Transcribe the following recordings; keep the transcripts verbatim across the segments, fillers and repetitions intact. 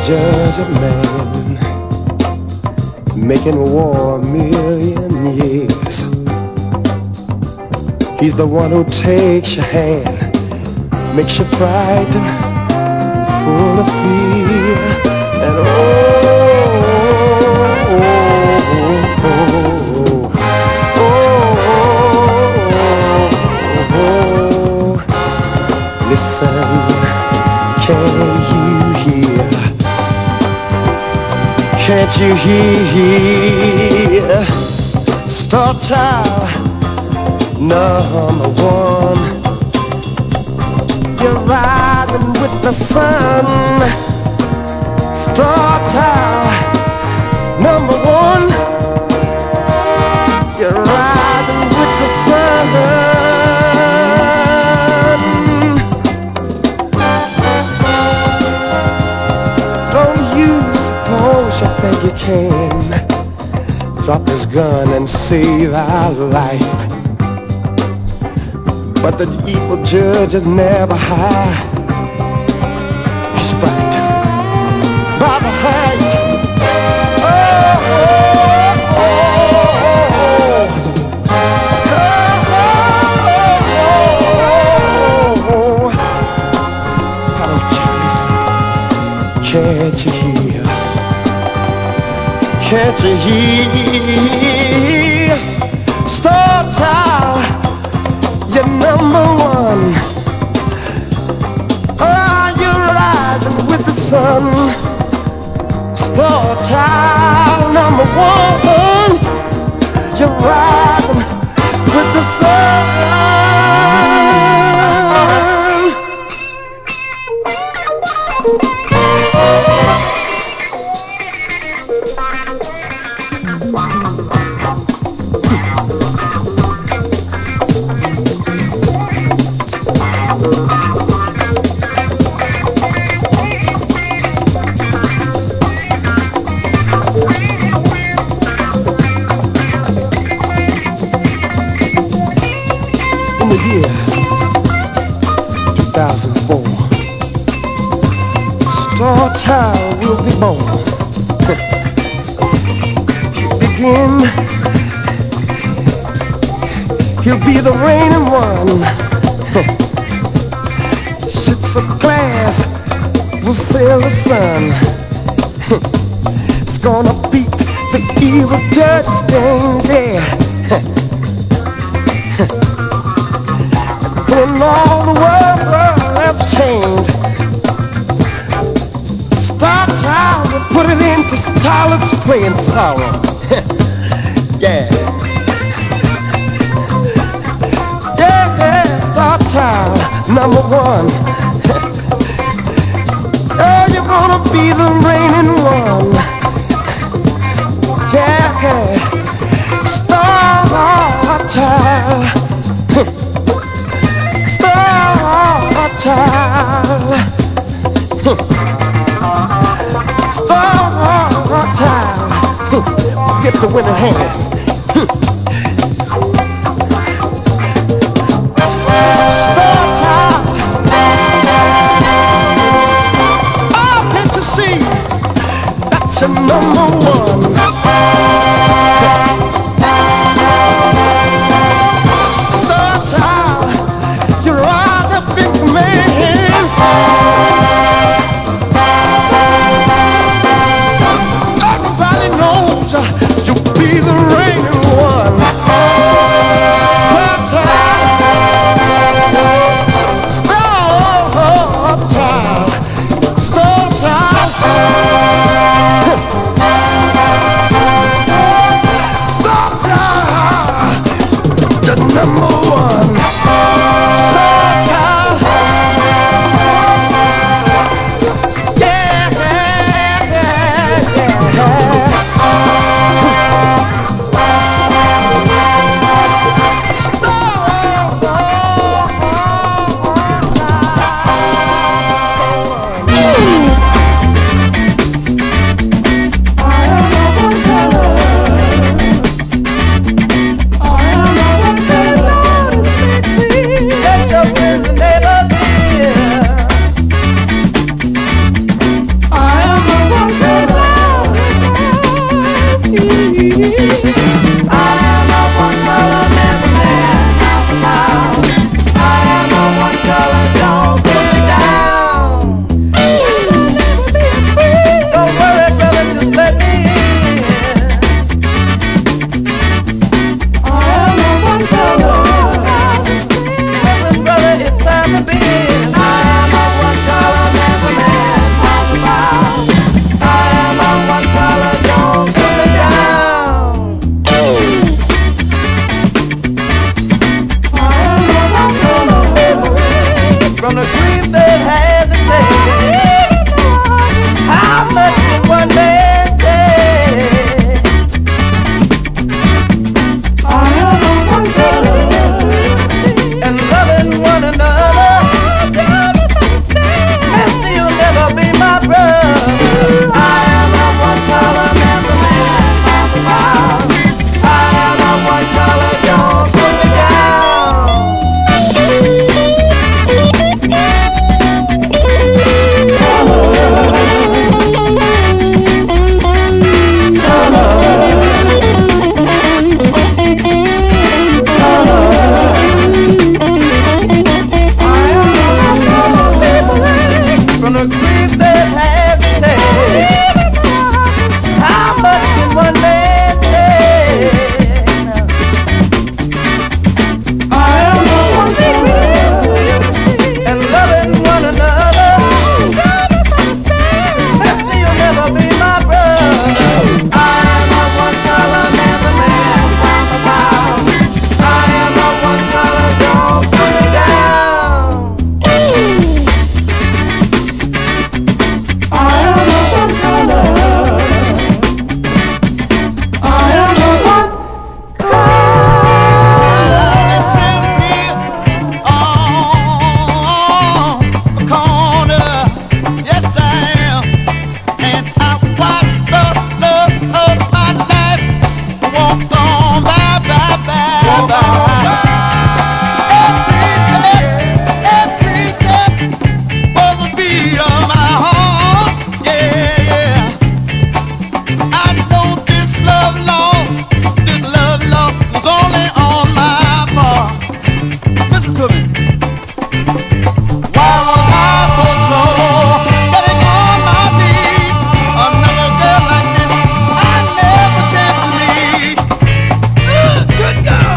judge of man, making war a million years. He's the one who takes your hand, makes you frightened, full of fear, and oh, oh, oh, oh, oh, oh. Listen, can you hear? Can't you hear? Star Child number one, you're rising with the sun. Star Child number one, you're rising with the sun. Don't you suppose you think you can drop this gun and save our life? But the evil judge is never high. He's right by the height. Oh, oh, oh, oh, oh, oh. How don't you listen? Can't you hear? Can't you hear? Star Child, you're number one. Oh, you're rising with the sun. Star Child number one, you're rising with the sun. In the year two thousand four, Star Child will be born. He'll begin, he'll be the reigning one. Ships of glass will sail the sun. It's gonna beat the evil judge James, yeah. When all the world have changed, Star Child will put it into Starlet's playing sorrow. Yeah. Yeah, yeah, Star Child number one. Oh, you're gonna be the reigning one. Yeah, yeah. Star Child. Child, Star Child, get the winning hand. Star Child, oh, can't you see? That's your number one. Star Child, you're right up in command. Everybody knows you'll be the reigning one. Star Child, Star Child, Star Child, the number one. Star Child. Good God!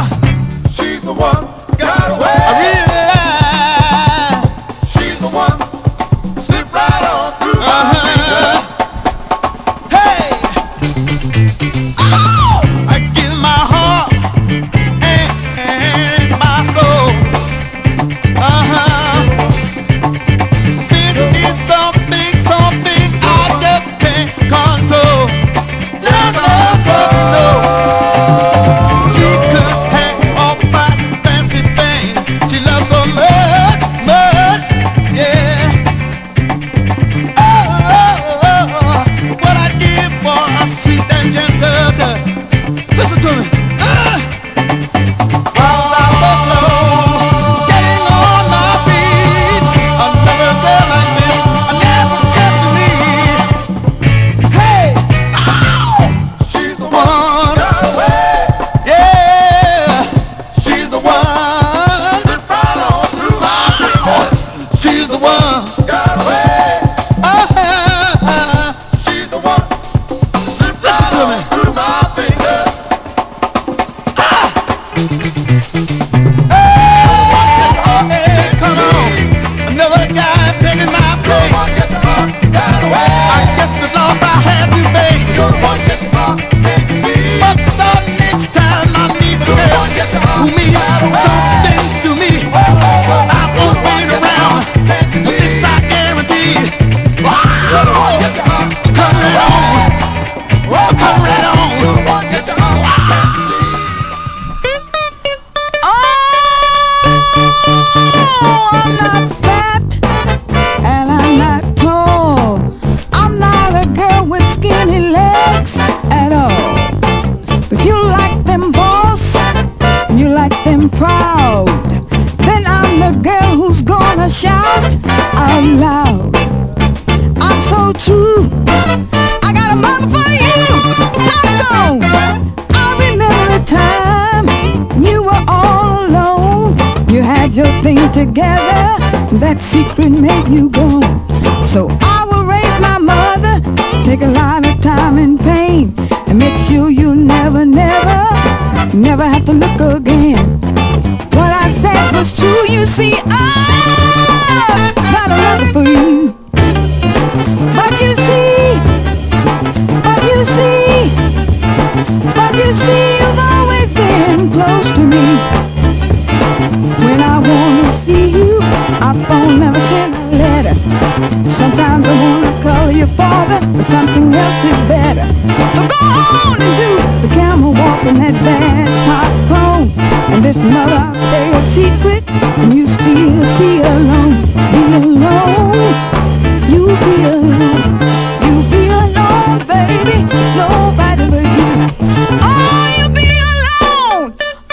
made you go. So I will raise my mother, take a lot of time and pain, and make sure you never, never, never have to look again. What I said was true, you see, I've got a love for you. But you see, but you see, but you see, you've always been close to me. When I wanna see you, I phone, never send a letter. Sometimes I wanna call your father, but something else is better. So go on and do the camel walk in that bad top home. And this mother, I'll stay a secret, and you still be alone, be alone. You be alone, you be alone, baby, nobody but you. Oh, you be alone.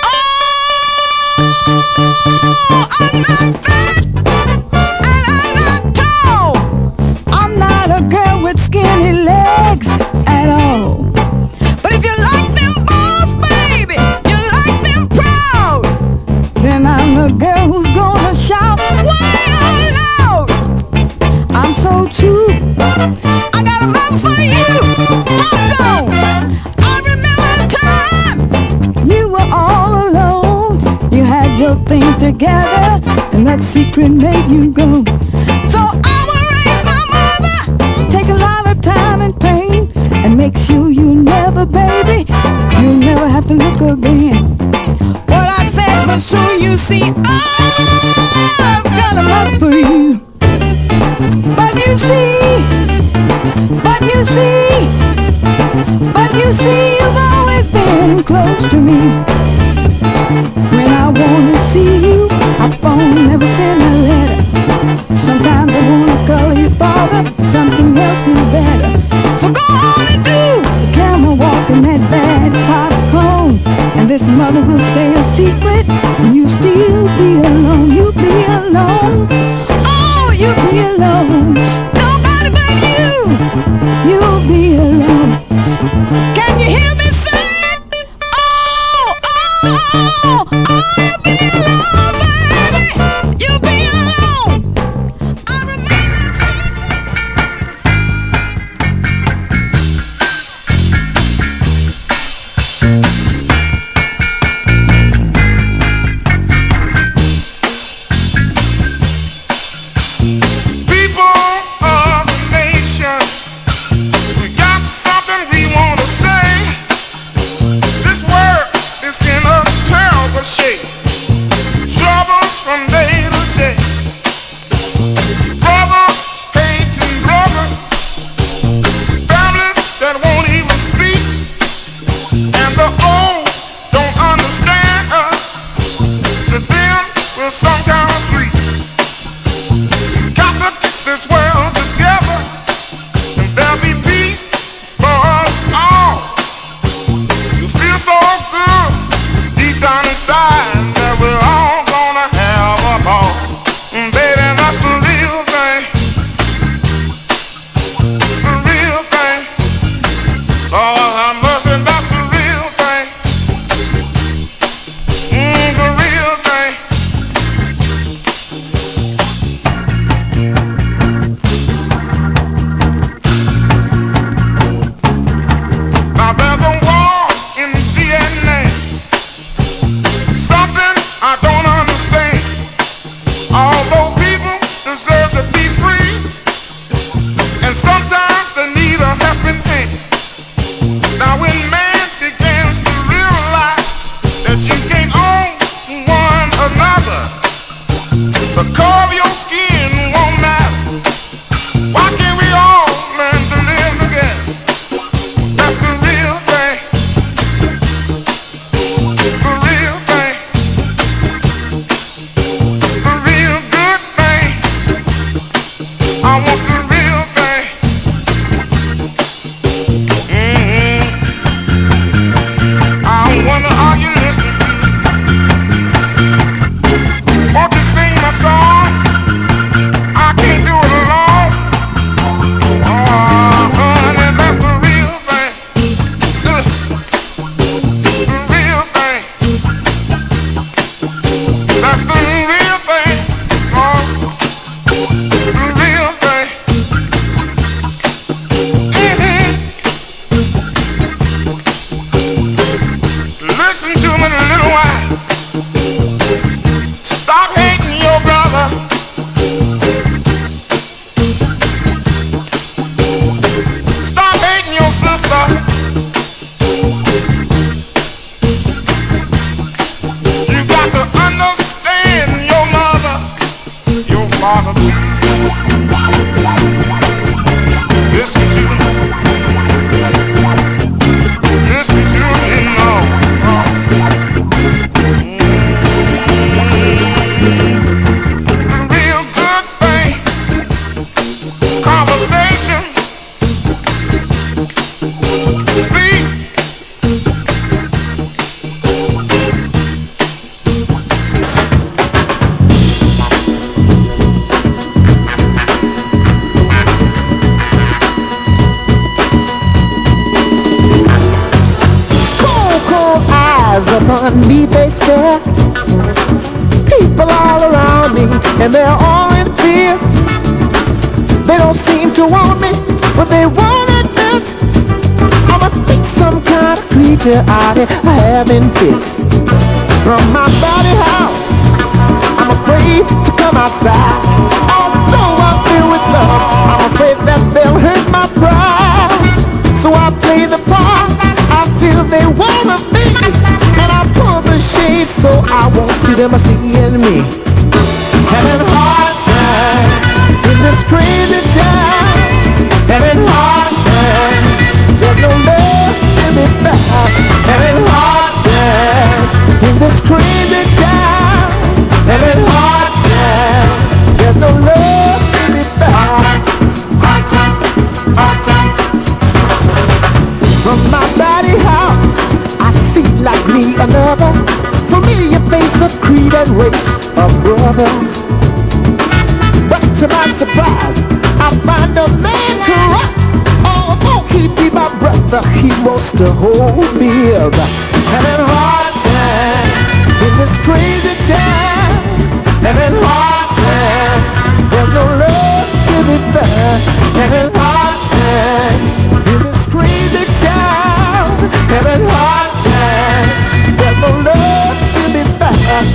Oh, I'm not fat, and I'm not tall. I'm not a girl with skinny legs at all. But if you like them balls, baby, you like them proud, then I'm the girl who's gonna shout way out loud. I'm so true, I got a love for you. Hold on, I remember the time you were all alone. You had your thing together, and that secret made you go. So I will raise my mother, take a lot of time and pain, and make sure you never, baby, you never have to look again. What I said was true, you see, I've got a love for you. But you see, but you see, but you see, you've always been close to me. When I wanna see you, I phone, never send a letter. Sometimes I wanna call your father, something else is better. So go on and do the camel walk in that bad top home. And this mother will stay a secret, and you still be alone, you be alone. Oh, you be alone, nobody but you, you'll be alone. Can you hear me say, oh, oh, oh, oh, you be alone, baby, you be alone. I remember eyes upon me they stare. People all around me, and they're all in fear. They don't seem to want me, but they won't admit I must be some kind of creature out here having fits. From my body house, I'm afraid to come outside. Although I'm filled with love, I'm afraid that they'll hurt my pride. So I play the part I feel they wanna be, and I pull the shade so I won't see them seeing me. Having hard time in this crazy town. Having hard time, there's no love to be found. Having hard time in this crazy town. Having hard time, there's no love to be found. Hard time, hard time. From my body house, I see like me another familiar face of creed and race, a brother. But to my surprise, I find a man corrupt. Although he be my brother, he wants to hold me up. Having a hard time in this crazy town. Having a hard time, there's no love to be found. Having a hard time in this crazy town. Having a hard time, there's no love to be found.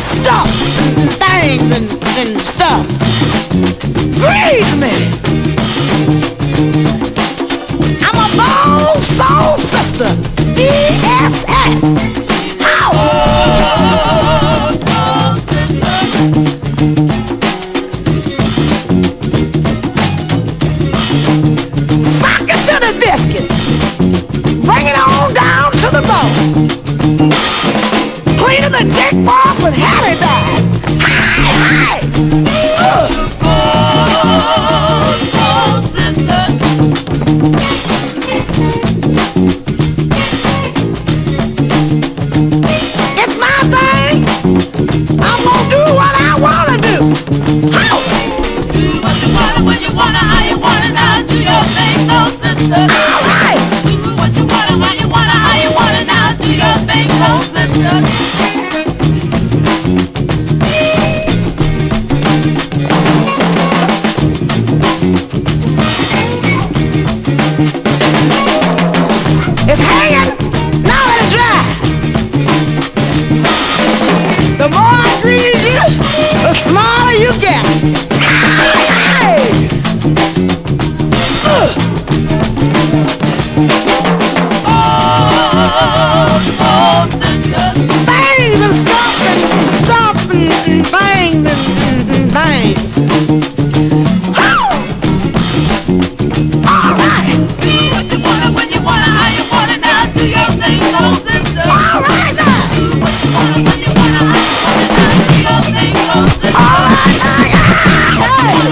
stuff and things and, and stuff. Breathe me. I'm a bold soul sister. E S S. Sock it to the biscuit. Bring it on down to the bone. Cleaning the dick off with Harry died. Hi, hi. Uh. It's my thing. I'm gonna do what I wanna do. How? Do what you wanna, when you wanna, how you wanna, now do your thing, no sister. All right. Do what you wanna, when you wanna, how you wanna, now do your thing, no sister. It's hanging. Now let it dry. The more I grease you, the smaller you get. Hey! Uh. Oh, oh, sister. Things and stuff and stuff and, and things and, and, and things. Oh! All right. Do what you wanna, when you wanna, how you wanna, now do your thing, no sister. All right now. Do what you wanna, when you wanna, how you wanna, now do your thing, no sister. All right now. Hey!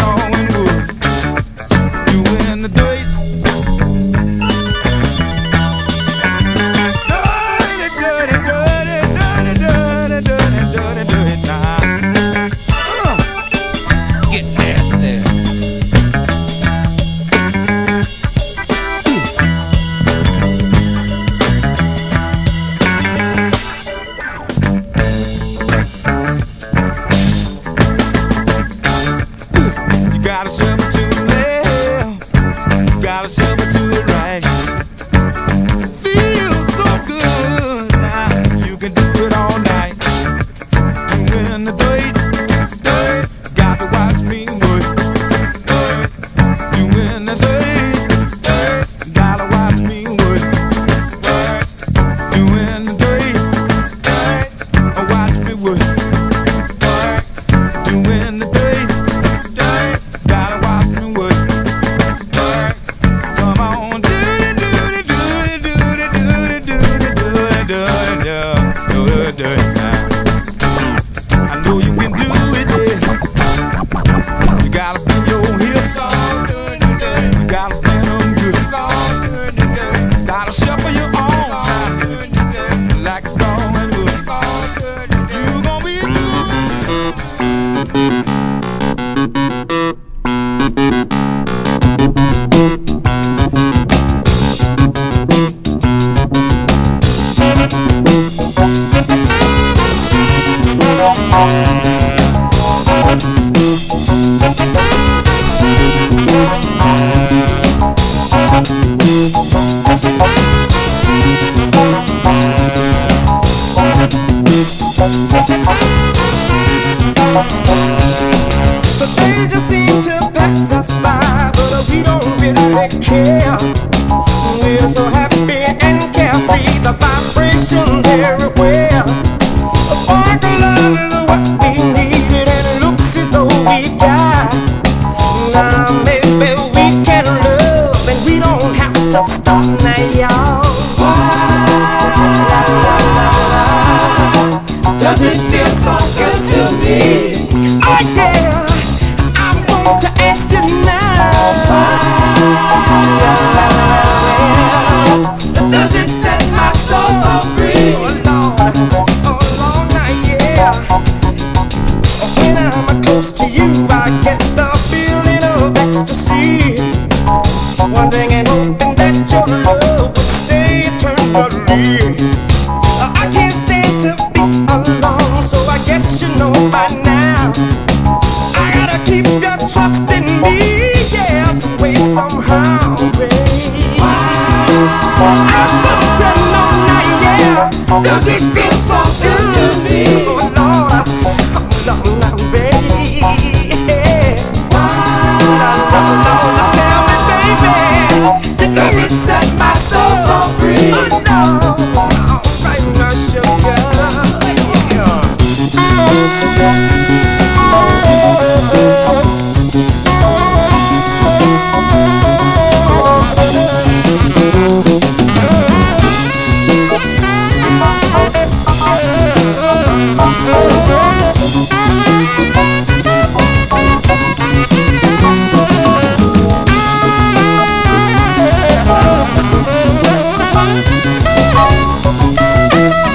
Thank you.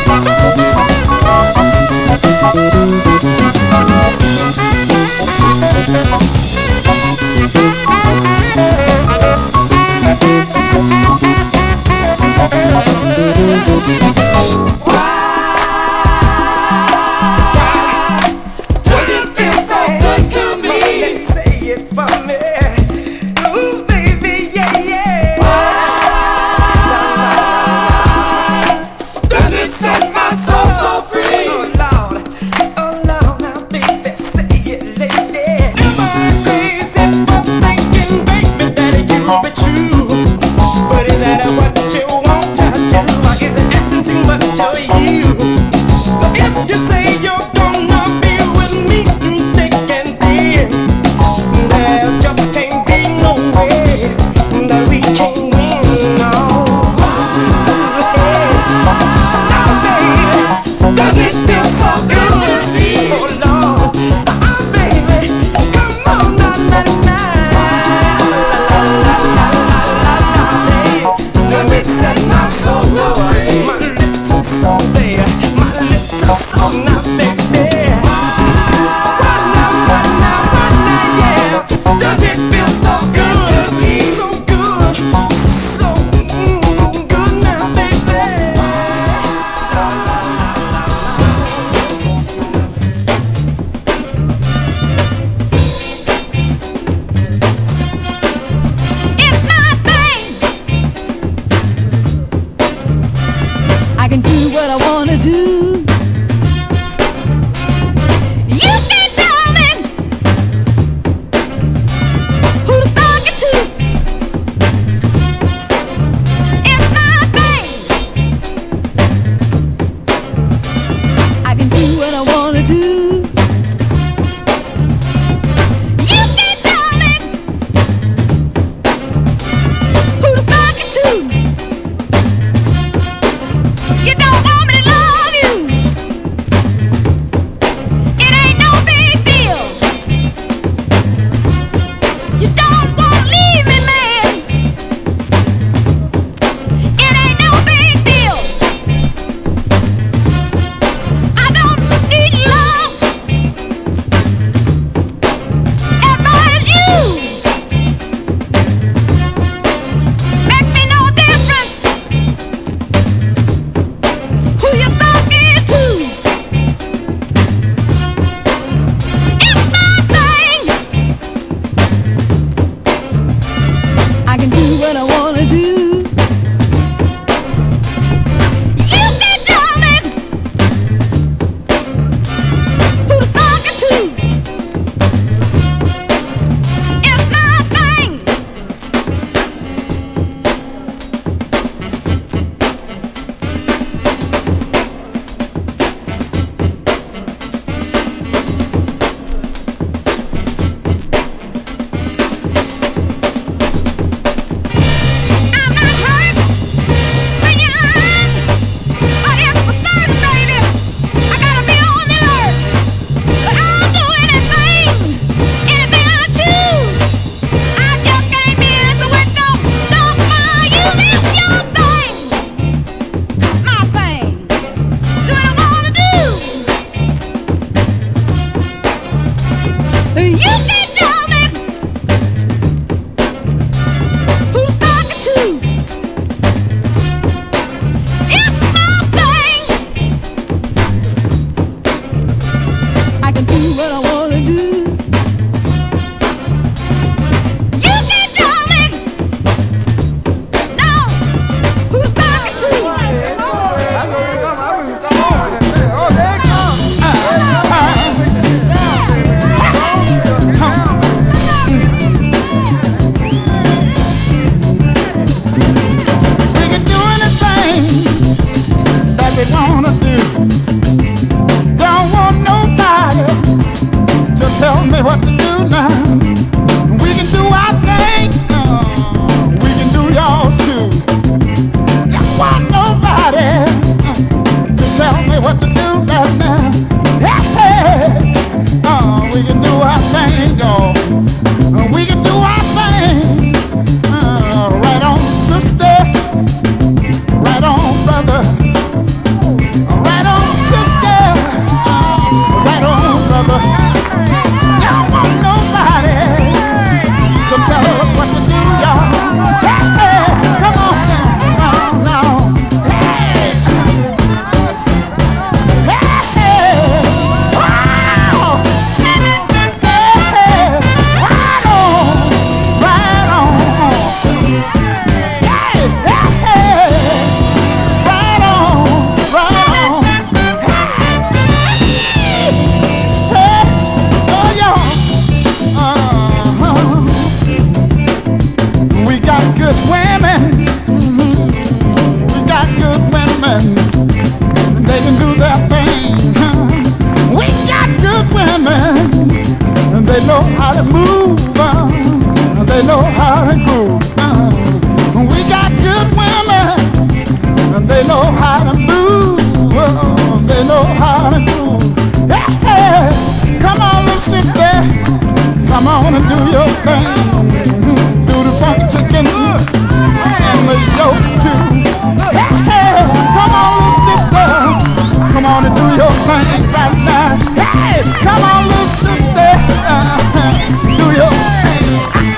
they know how to groove. Uh, we got good women, and they know how to move. Oh, they know how to groove. Hey, hey, come on, little sister, come on and do your thing. Do the funky chicken and the yoke too. Hey, hey, come on, little sister, come on and do your thing right now. Hey, come on, little sister, uh, do your thing.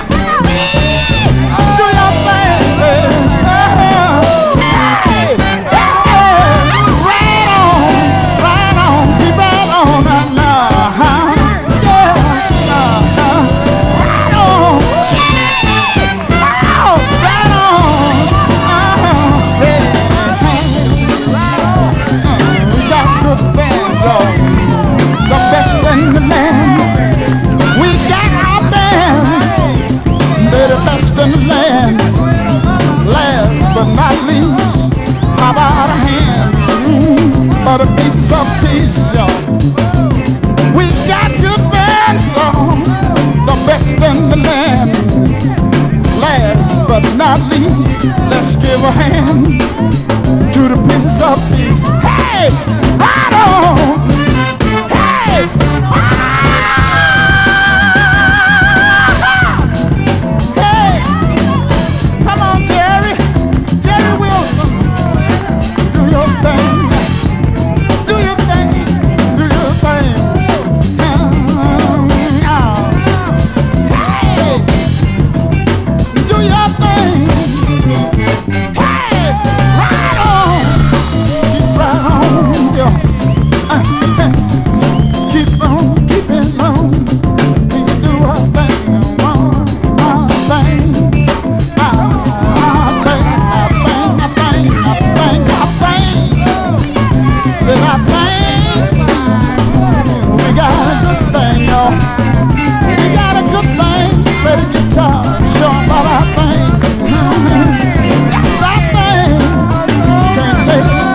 Do your thing, baby. Uh, hey, hey, right on, right on, keep right on right now. Yeah, uh, uh, right on, oh, right on. Uh, hey, hey, uh, we got good bands, y'all. The best in the land. We got our band. They're the best in the land. Last but not least, how about a hand mm, for the pieces of peace, y'all? We got good bands, y'all. The best in the land. Last but not least, let's give a hand to the pieces of peace. Hey, right on. Hey, hey, come on, Jerry, Jerry Wilson, do your thing, do your thing, do your thing. Uh, hey, do your thing. Hey, right on, keep right on, yo. Uh, keep on, keep it on. We do our thing, our thing, our thing, our thing, our thing, our thing, our thing. Said our thing. We got a good thing, y'all. We got a good thing. Play the guitar, show 'em about our thing. That's our thing. Can't take it.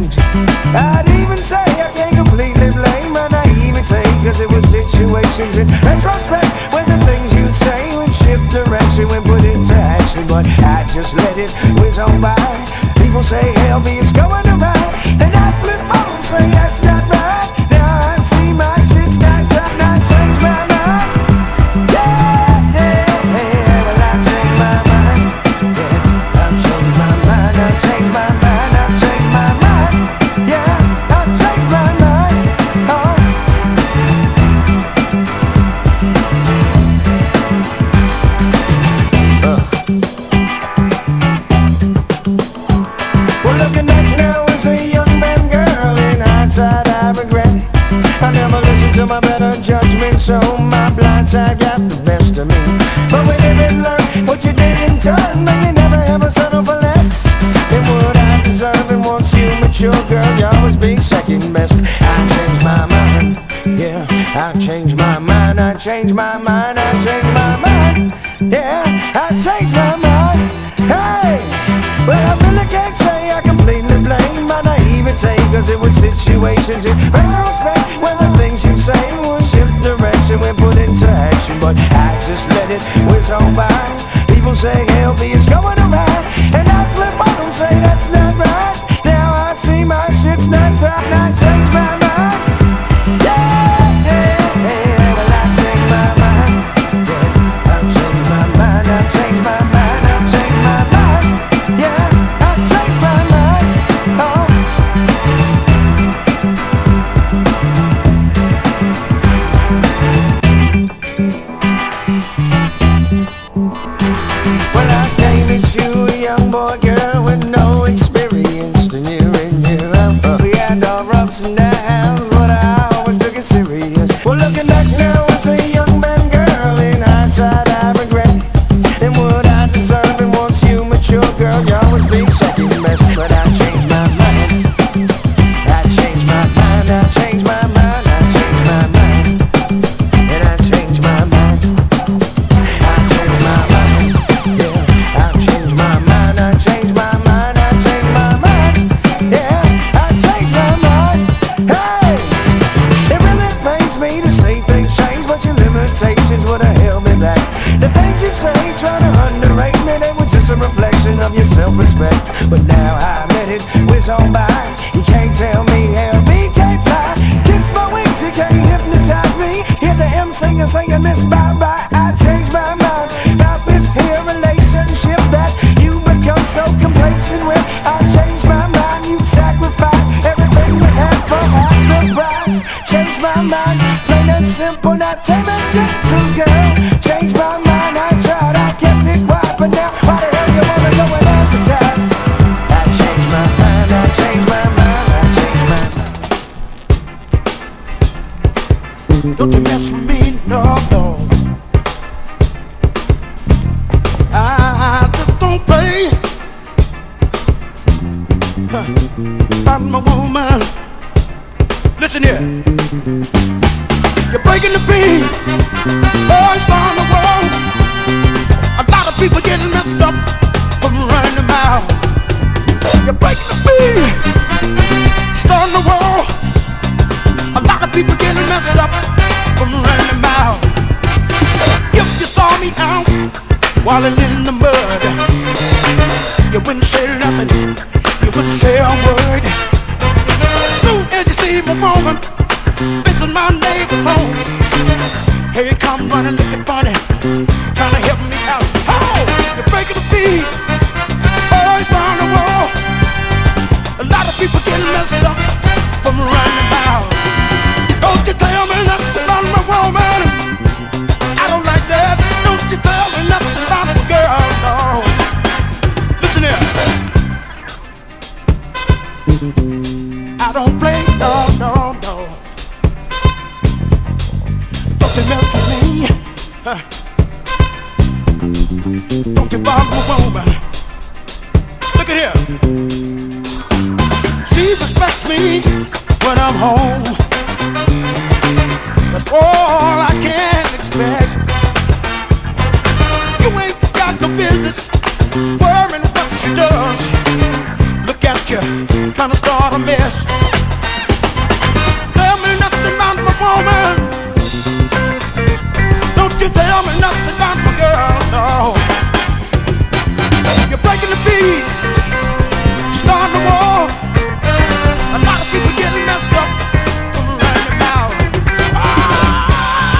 I'd even say I can't completely blame my naivety, 'cause it was situations in know my blind side got the best of me. But we live and learn what you did in turn. Make me never ever settle for less than what I deserve. And once you mature, girl, you always be second best. I changed my mind, yeah. I changed my mind, I changed my mind, I changed my mind. Yeah, I changed my mind. Hey, well, I really can't say I completely blame my naivete, cause it was situations in retrospect when the things you say will shift direction when put into action. But I just let it whiz on by. People say healthy is going around, and I flip on them, say that's not right. Now I see my shit's not time, I changed my mind. Yeah, yeah, yeah, well I changed my mind. Yeah, I changed my mind, I changed my mind, I changed my mind. Yeah, I changed my mind. Oh. Well, I came at you, a young boy, girl, with no experience. And you and you, uh, we had our ups and downs, but I always took it serious. Well, looking back now, as a young man, girl, in hindsight, I regret and what I deserve. And once you mature, girl, you always be second best. But I changed my mind. I changed my mind. I changed my mind. I changed my mind. And I changed my mind. I changed my mind. Yeah, I changed my mind. I changed my mind. I changed my mind. Yeah, I changed my mind. Hey, it really pains me to say things change, but your limitations would have held me back. The things you say, trying to underrate me, they were just a reflection of your self-respect. But now I let it whiz on by. You can't tell me hell, me can't fly. Kiss my wings, you can't hypnotize me. Hear the M singer singing Miss Bye-Bye. I changed my mind about this here relationship that you become so complacent with. I changed my mind, you sacrificed everything you had for half the price. Changed my mind, plain and simple, not tame and gentle, girl. Changed my mind, I tried, I kept it quiet, but now why the hell you wanna go and advertise? I changed my mind, I changed my mind, I changed my mind. Don't you mess with me, no, no. I just don't play. Huh. I'm a woman. Listen here. You're breaking the beat. Boys on the wall. A lot of people getting messed up from running them out. You're breaking the beat. Starting the wall. A lot of people getting messed up from running them out. If you saw me out wallin' in the mud, you wouldn't say nothing. You wouldn't say a word. Soon as you see my woman visiting my neighbor's home, here you come running looking funny, trying to help me out. Oh, you're breaking the beat. Boys round the wall. A lot of people getting messed up from running out. Don't you tell me nothing about my woman. I don't like that. Don't you tell me nothing about the girl, no. Listen here. I don't play, no, no, no. Don't you mess with me. Huh. Don't you bother a woman. Look at here. She respects me when I'm home. That's all I can expect. You ain't got no business worrying what she does. Look at you, trying to start a mess. Tell me nothing about my woman. Don't you tell me nothing about my girl, no. You're breaking the beat, starting the war. A lot of people getting messed up from running out. Ah!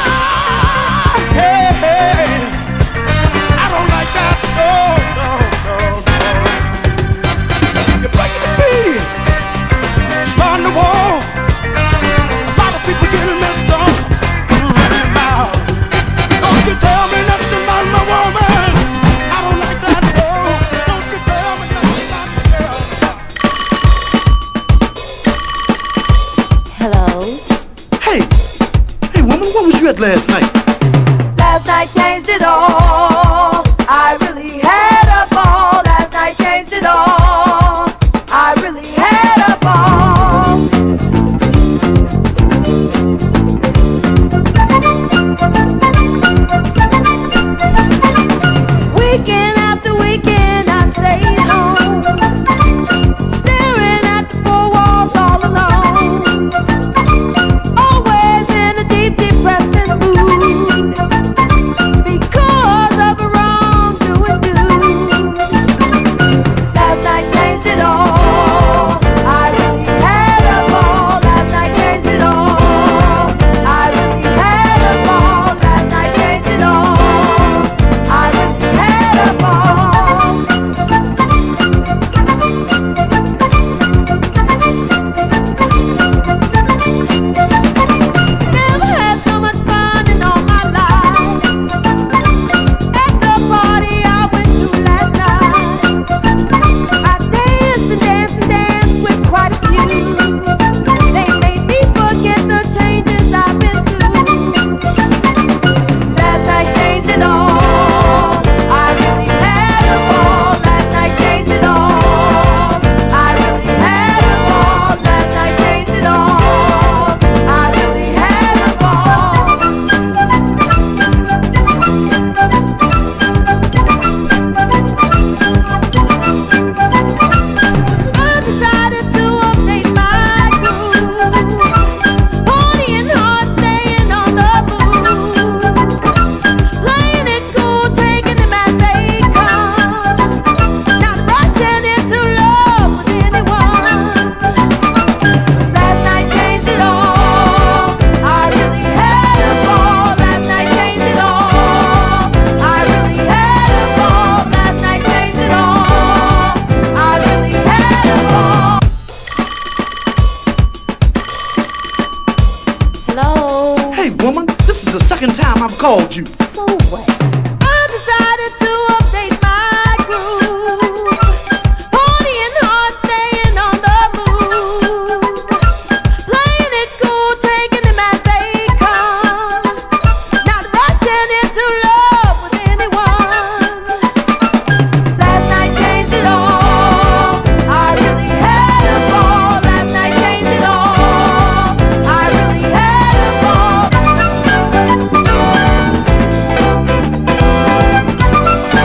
have called you. So what? I decided to update my groove. Party and hard, staying on the move. Playing it cool, taking them as they come. Not rushing into love with anyone. Last night changed it all. I really had a ball. Last night changed it all. I really had a ball.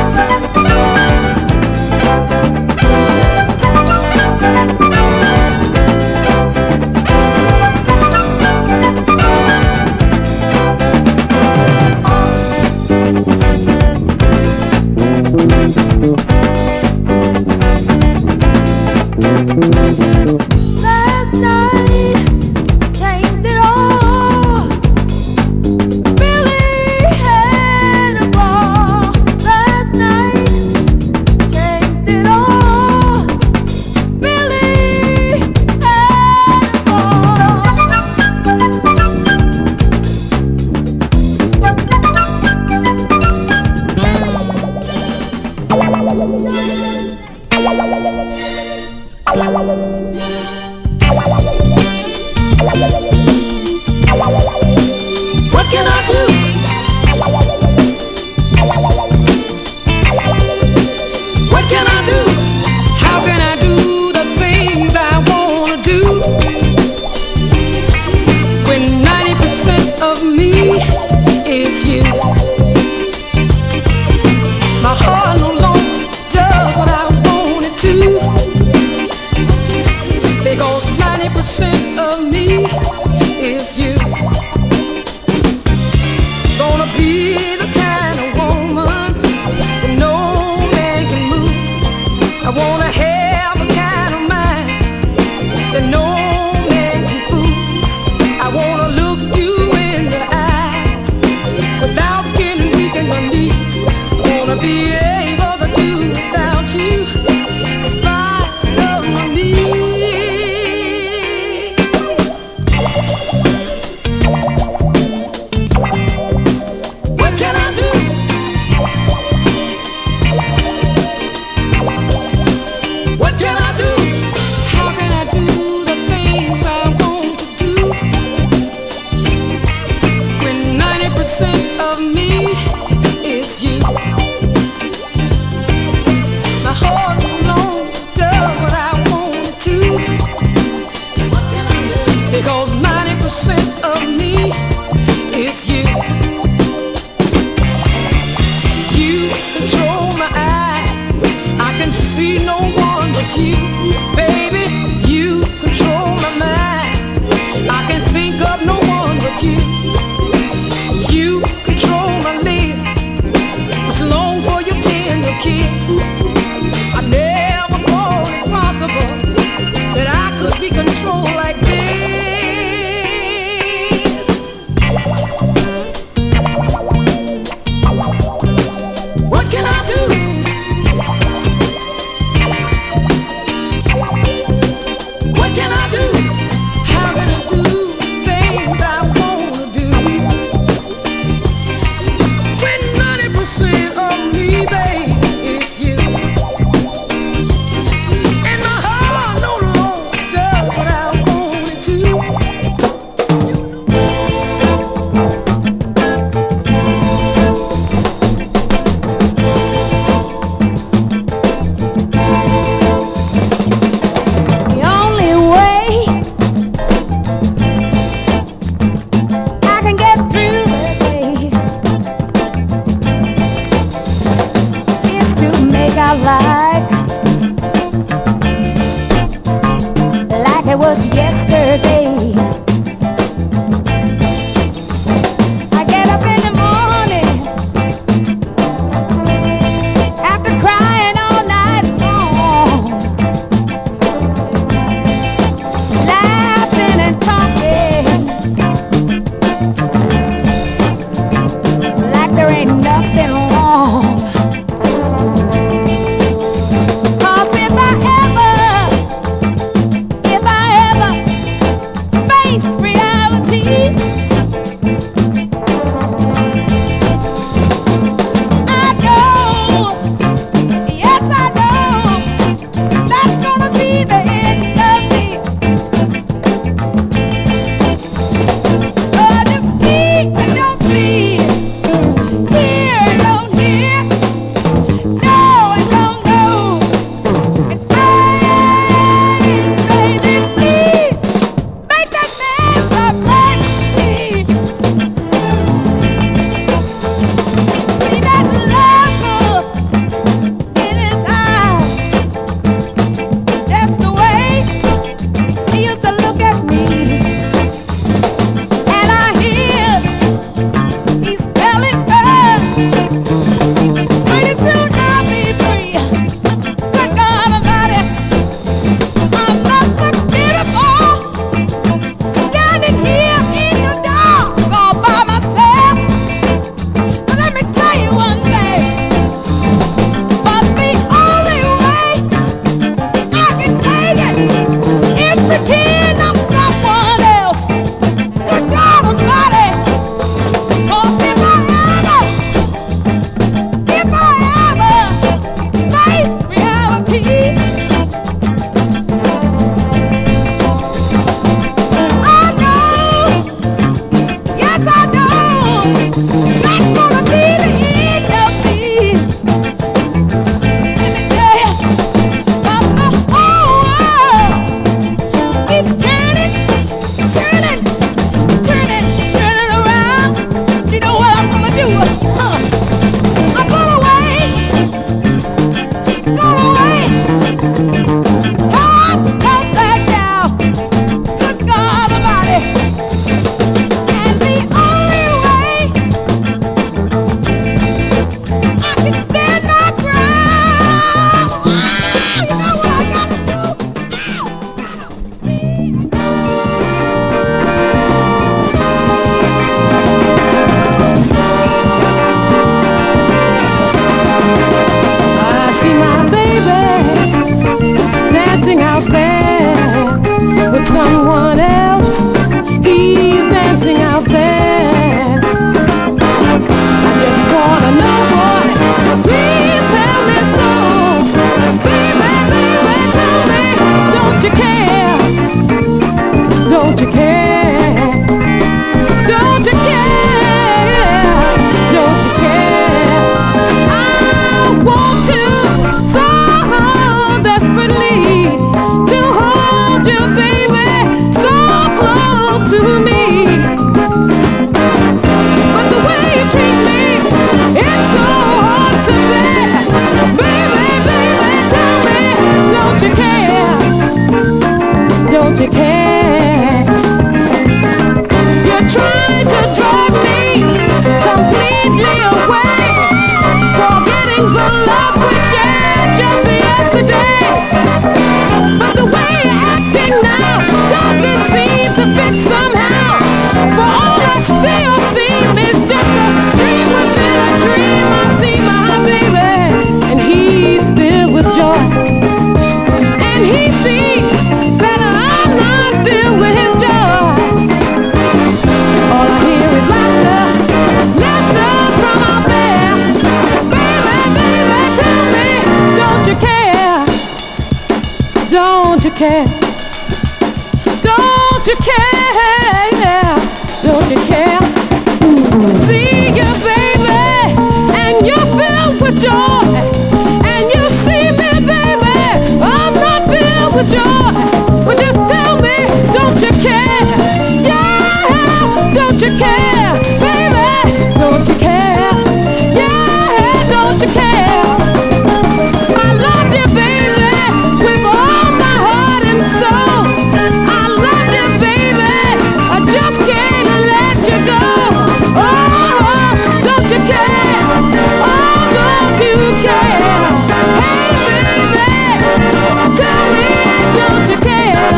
completely away, forgetting the love we shared just yesterday. But the way you're acting now doesn't seem to fit somehow. For all I see or seem is just a dream within a dream. I see my baby, and he's filled with joy. And he sees that I'm not filled with his joy. All I hear is laughter, laughter from out there. Baby, baby, tell me, don't you care? Don't you care? Don't you care? Don't you care? See you, baby, and you're filled with joy. And you see me, baby, I'm not filled with joy. But just tell me, don't you care? Yeah, don't you care? Baby, don't you care? Yeah, don't you care? I love you, baby, with all my heart and soul. I love you, baby, I just can't let you go. Oh, don't you care? Oh, don't you care? Hey, baby, tell me, don't you care?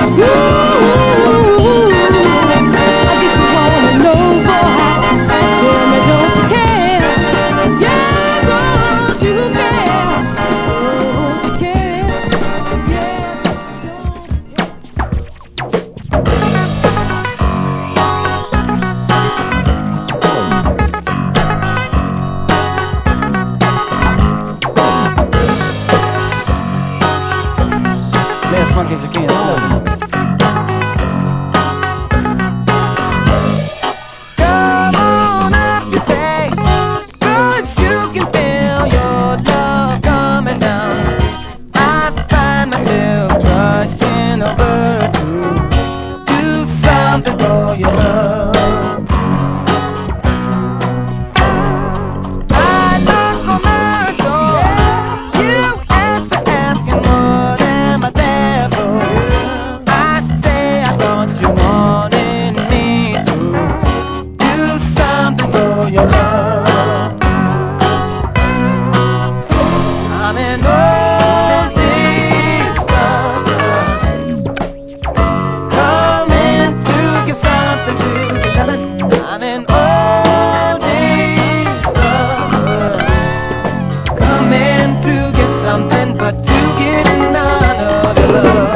Ooh, I just wanna know, boy. Tell me, don't you care? Yeah, don't you care? Don't you care? Play as funky as you can. Come on up, you say, 'cause you can feel your love coming down. I find myself rushing over to do something for your love. I knock on my door, you answer asking what am I there for? I say I thought you wanted me to do something for your love. I'm an oldies lover, coming to give something to your loving. I'm an oldies lover, coming to get something, but to get none of your love.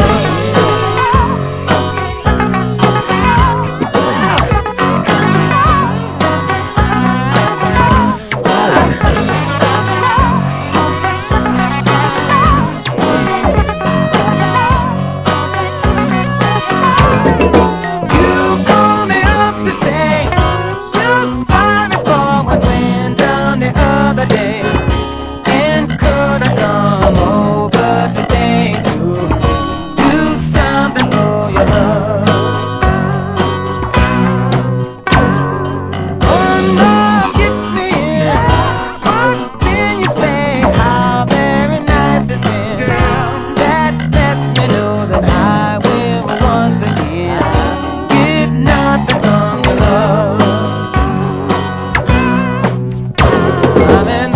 You called me up today, you find me for what went down the other day. And could I come over today to do something for your love? One love gets me in. What can you say? How very nice it's been. That lets me know that I will once again get nothing from your love. I'm an